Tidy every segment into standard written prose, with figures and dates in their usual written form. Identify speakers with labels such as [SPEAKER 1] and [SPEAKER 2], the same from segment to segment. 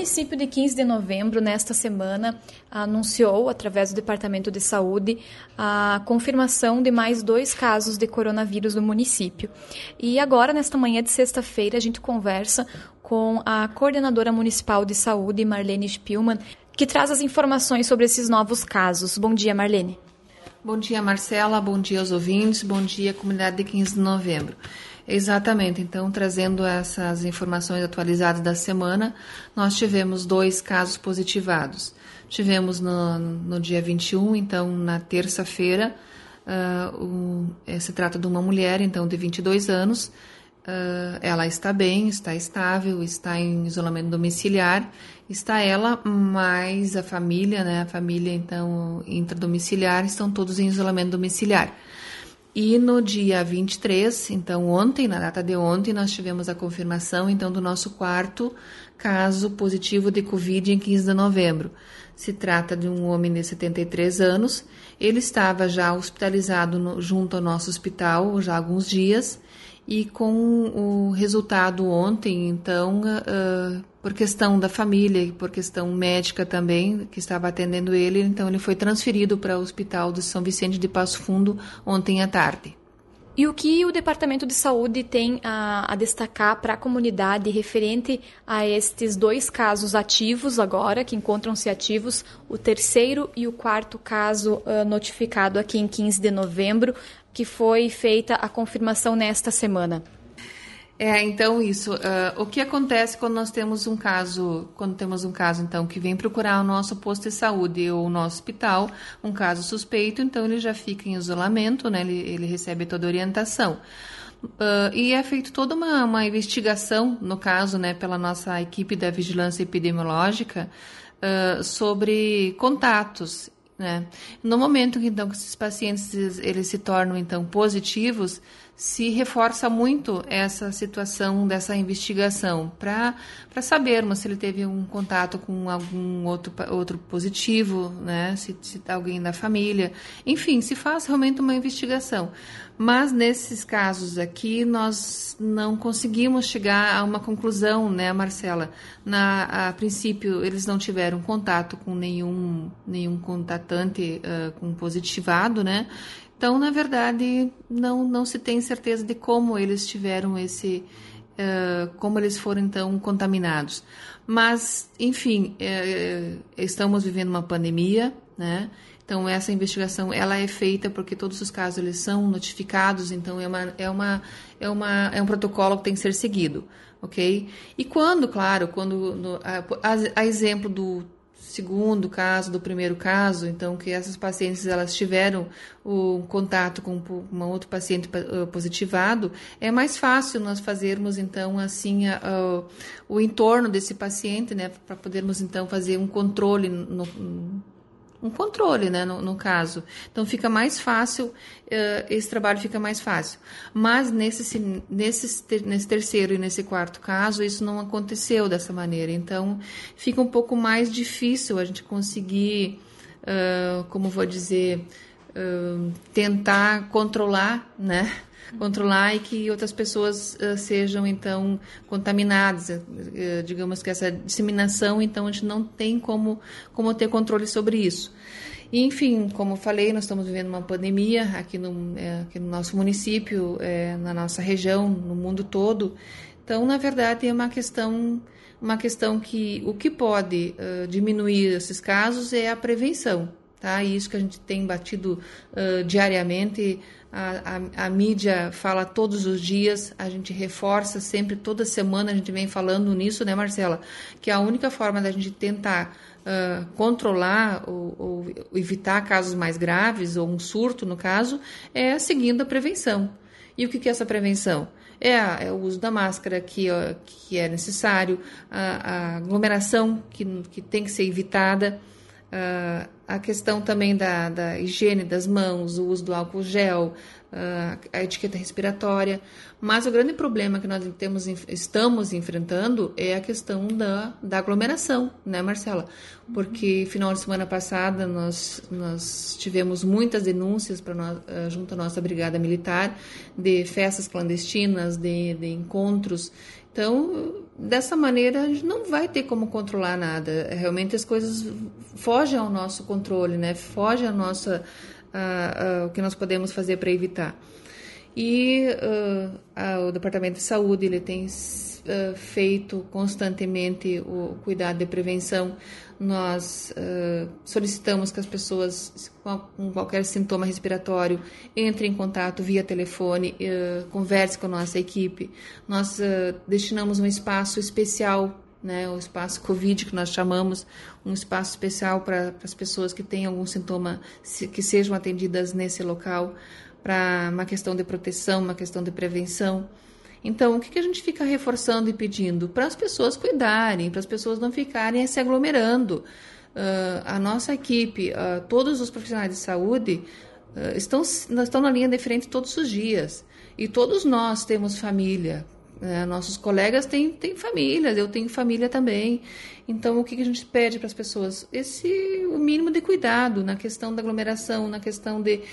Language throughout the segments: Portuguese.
[SPEAKER 1] município de 15 de novembro, nesta semana, anunciou, através do Departamento de Saúde, a confirmação de mais 2 casos de coronavírus no município. E agora, nesta manhã de sexta-feira, a gente conversa com a coordenadora municipal de saúde, Marlene Spielmann, que traz as informações sobre esses novos casos. Bom dia, Marlene.
[SPEAKER 2] Bom dia, Marcela. Bom dia aos ouvintes. Bom dia, comunidade de 15 de novembro. Exatamente, então, trazendo essas informações atualizadas da semana, nós tivemos 2 casos positivados. Tivemos no dia 21, então, na terça-feira, se trata de uma mulher, então, de 22 anos, ela está bem, está estável, está em isolamento domiciliar, está ela, mais a família, né, a família, então, intradomiciliar, estão todos em isolamento domiciliar. E no dia 23, então ontem, na data de ontem, nós tivemos a confirmação então do nosso 4º caso positivo de Covid em 15 de novembro. Se trata de um homem de 73 anos, ele estava já hospitalizado junto ao nosso hospital já há alguns dias e com o resultado ontem, então, por questão da família e por questão médica também, que estava atendendo ele, então ele foi transferido para o Hospital de São Vicente de Passo Fundo ontem à tarde.
[SPEAKER 1] E o que o Departamento de Saúde tem a destacar para a comunidade referente a estes 2 casos ativos agora, que encontram-se ativos, o 3º e o 4º caso notificado aqui em 15 de novembro, que foi feita a confirmação nesta semana?
[SPEAKER 2] Então isso, o que acontece quando nós temos um caso, então, que vem procurar o nosso posto de saúde ou o nosso hospital, um caso suspeito, então ele já fica em isolamento, né, ele recebe toda a orientação. E é feita toda uma investigação, no caso, né, pela nossa equipe da vigilância epidemiológica, sobre contatos, né. No momento que, então, que esses pacientes eles se tornam, então, positivos, se reforça muito essa situação dessa investigação para sabermos se ele teve um contato com algum outro positivo, né? Se alguém da família, enfim, se faz realmente uma investigação. Mas nesses casos aqui nós não conseguimos chegar a uma conclusão, né, Marcela? A princípio eles não tiveram contato com nenhum contatante com positivado, né? Então, na verdade, não se tem certeza de como eles tiveram como eles foram, então, contaminados. Mas, enfim, estamos vivendo uma pandemia, né? Então, essa investigação, ela é feita porque todos os casos, eles são notificados, então, é um protocolo que tem que ser seguido, ok? E a exemplo do segundo caso, do primeiro caso, então que essas pacientes elas tiveram o contato com um outro paciente positivado, é mais fácil nós fazermos então assim o entorno desse paciente, né, para podermos então fazer um controle né, no caso. Então, fica mais fácil, esse trabalho fica mais fácil. Mas nesse 3º e nesse 4º caso, isso não aconteceu dessa maneira. Então, fica um pouco mais difícil a gente conseguir, tentar controlar, né? Controlar e que outras pessoas sejam, então, contaminadas. Digamos que essa disseminação, então, a gente não tem como ter controle sobre isso. E, enfim, como eu falei, nós estamos vivendo uma pandemia aqui no nosso município, na nossa região, no mundo todo. Então, na verdade, é uma questão que o que pode diminuir esses casos é a prevenção. Tá? Isso que a gente tem batido diariamente, a mídia fala todos os dias, a gente reforça sempre, toda semana a gente vem falando nisso, né, Marcela? Que a única forma da gente tentar controlar ou evitar casos mais graves, ou um surto no caso, é seguindo a prevenção. E o que é essa prevenção? É o uso da máscara que é necessário, a aglomeração que tem que ser evitada, a questão também da higiene das mãos, o uso do álcool gel, a etiqueta respiratória. Mas o grande problema que nós estamos enfrentando é a questão da aglomeração, né, Marcela? Porque final de semana passada nós tivemos muitas denúncias junto à nossa Brigada Militar de festas clandestinas, de encontros. Então, dessa maneira a gente não vai ter como controlar nada. Realmente as coisas fogem ao nosso controle, né? Fogem a nossa, o que nós podemos fazer para evitar. E o Departamento de Saúde ele tem feito constantemente o cuidado de prevenção. Nós solicitamos que as pessoas com qualquer sintoma respiratório entrem em contato via telefone, converse com a nossa equipe. Nós destinamos um espaço especial, né, o espaço Covid, que nós chamamos, um espaço especial para as pessoas que têm algum sintoma, que sejam atendidas nesse local, para uma questão de proteção, uma questão de prevenção. Então, o que a gente fica reforçando e pedindo? Para as pessoas cuidarem, para as pessoas não ficarem se aglomerando. A nossa equipe, todos os profissionais de saúde estão na linha de frente todos os dias. E todos nós temos família. Nossos colegas têm famílias, eu tenho família também. Então, o que a gente pede para as pessoas? O mínimo de cuidado na questão da aglomeração, na questão de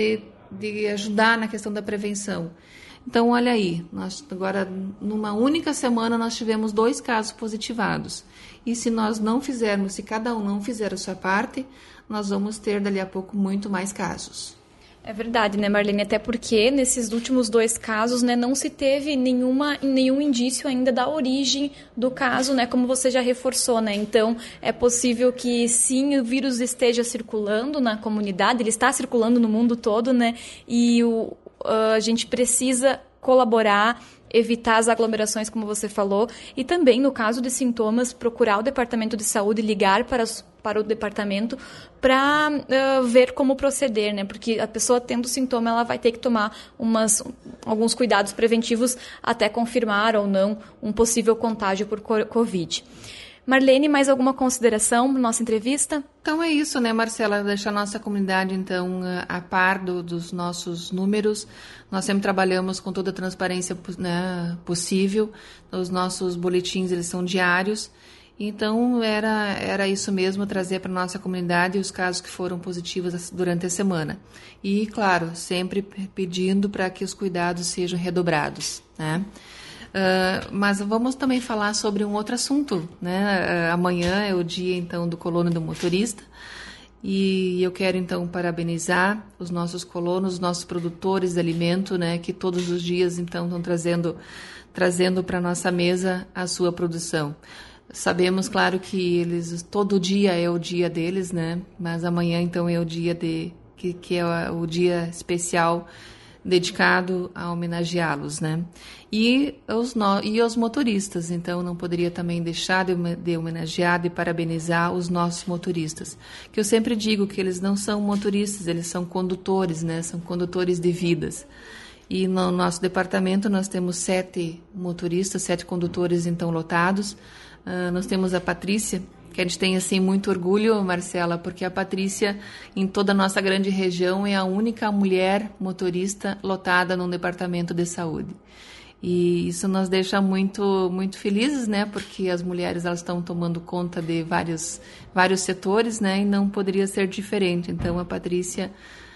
[SPEAKER 2] ajudar na questão da prevenção. Então, olha aí, nós agora, numa única semana, nós tivemos 2 casos positivados. E se nós não fizermos, se cada um não fizer a sua parte, nós vamos ter, dali a pouco, muito mais casos.
[SPEAKER 1] É verdade, né, Marlene? Até porque nesses últimos 2 casos, né, não se teve nenhum indício ainda da origem do caso, né, como você já reforçou, né? Então, é possível que sim, o vírus esteja circulando na comunidade, ele está circulando no mundo todo, né? E a gente precisa colaborar, evitar as aglomerações, como você falou, e também, no caso de sintomas, procurar o Departamento de Saúde, ligar para o departamento para ver como proceder, né? Porque a pessoa tendo sintoma, ela vai ter que tomar alguns cuidados preventivos até confirmar ou não um possível contágio por Covid. Marlene, mais alguma consideração na nossa entrevista?
[SPEAKER 2] Então é isso, né, Marcela? Deixar a nossa comunidade, então, a par dos nossos números. Nós sempre trabalhamos com toda a transparência, né, possível. Os nossos boletins, eles são diários. Então, era isso mesmo, trazer para a nossa comunidade os casos que foram positivos durante a semana. E, claro, sempre pedindo para que os cuidados sejam redobrados, né? Mas vamos também falar sobre um outro assunto, né? Amanhã é o dia, então, do colono do motorista, e eu quero, então, parabenizar os nossos colonos, os nossos produtores de alimento, né? Que todos os dias, então, estão trazendo para a nossa mesa a sua produção. Sabemos, claro, que todo dia é o dia deles, né? Mas amanhã, então, é o dia que é o dia especial dedicado a homenageá-los, né? E os motoristas, então não poderia também deixar de homenagear, de parabenizar os nossos motoristas, que eu sempre digo que eles não são motoristas, eles são condutores, né? São condutores de vidas. E no nosso departamento nós temos 7 motoristas, 7 condutores então lotados. Nós temos a Patrícia, que a gente tem assim muito orgulho, Marcela, porque a Patrícia, em toda a nossa grande região, é a única mulher motorista lotada num departamento de saúde. E isso nos deixa muito, muito felizes, né? Porque as mulheres elas estão tomando conta de vários setores, né? E não poderia ser diferente. Então, a Patrícia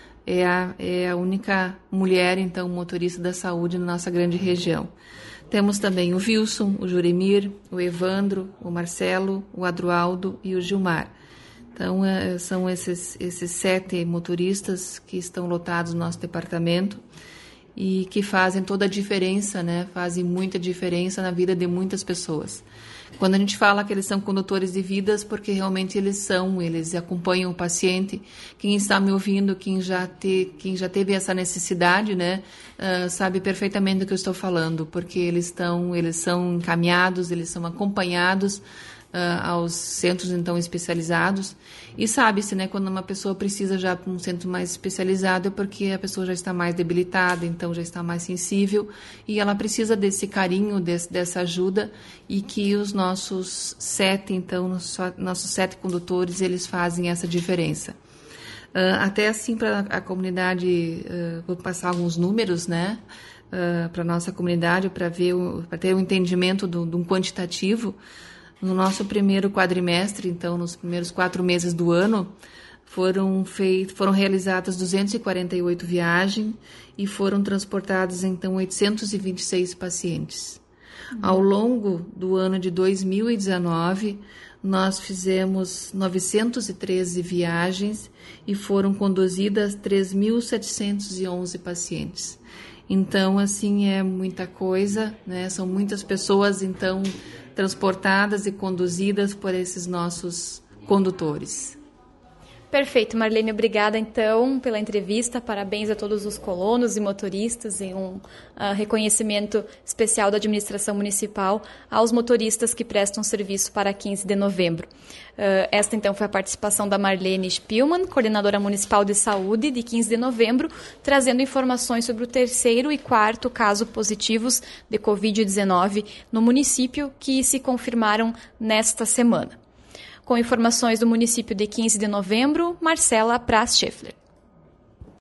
[SPEAKER 2] é a única mulher, então, motorista da saúde na nossa grande região. Temos também o Wilson, o Juremir, o Evandro, o Marcelo, o Adroaldo e o Gilmar. Então, são esses 7 motoristas que estão lotados no nosso departamento e que fazem toda a diferença, né? Fazem muita diferença na vida de muitas pessoas. Quando a gente fala que eles são condutores de vidas, porque realmente eles acompanham o paciente. Quem está me ouvindo, quem já teve essa necessidade, né, sabe perfeitamente do que eu estou falando, porque eles são encaminhados, eles são acompanhados aos centros então especializados, e sabe-se, né, quando uma pessoa precisa já de um centro mais especializado é porque a pessoa já está mais debilitada, então já está mais sensível e ela precisa desse carinho, dessa ajuda, e que os nossos 7 condutores, eles fazem essa diferença. Até assim, para a comunidade, vou passar alguns números, né, para a nossa comunidade, para ter um entendimento de um quantitativo. No nosso primeiro quadrimestre, então, nos primeiros 4 meses do ano, foram realizadas 248 viagens e foram transportados, então, 826 pacientes. Ao longo do ano de 2019, nós fizemos 913 viagens e foram conduzidas 3.711 pacientes. Então, assim, é muita coisa, né? São muitas pessoas, então, transportadas e conduzidas por esses nossos condutores.
[SPEAKER 1] Perfeito, Marlene, obrigada então pela entrevista, parabéns a todos os colonos e motoristas e um reconhecimento especial da administração municipal aos motoristas que prestam serviço para 15 de novembro. Esta então foi a participação da Marlene Spielmann, coordenadora municipal de saúde de 15 de novembro, trazendo informações sobre o 3º e 4º caso positivos de Covid-19 no município que se confirmaram nesta semana. Com informações do município de 15 de novembro, Marcela Praz Scheffler.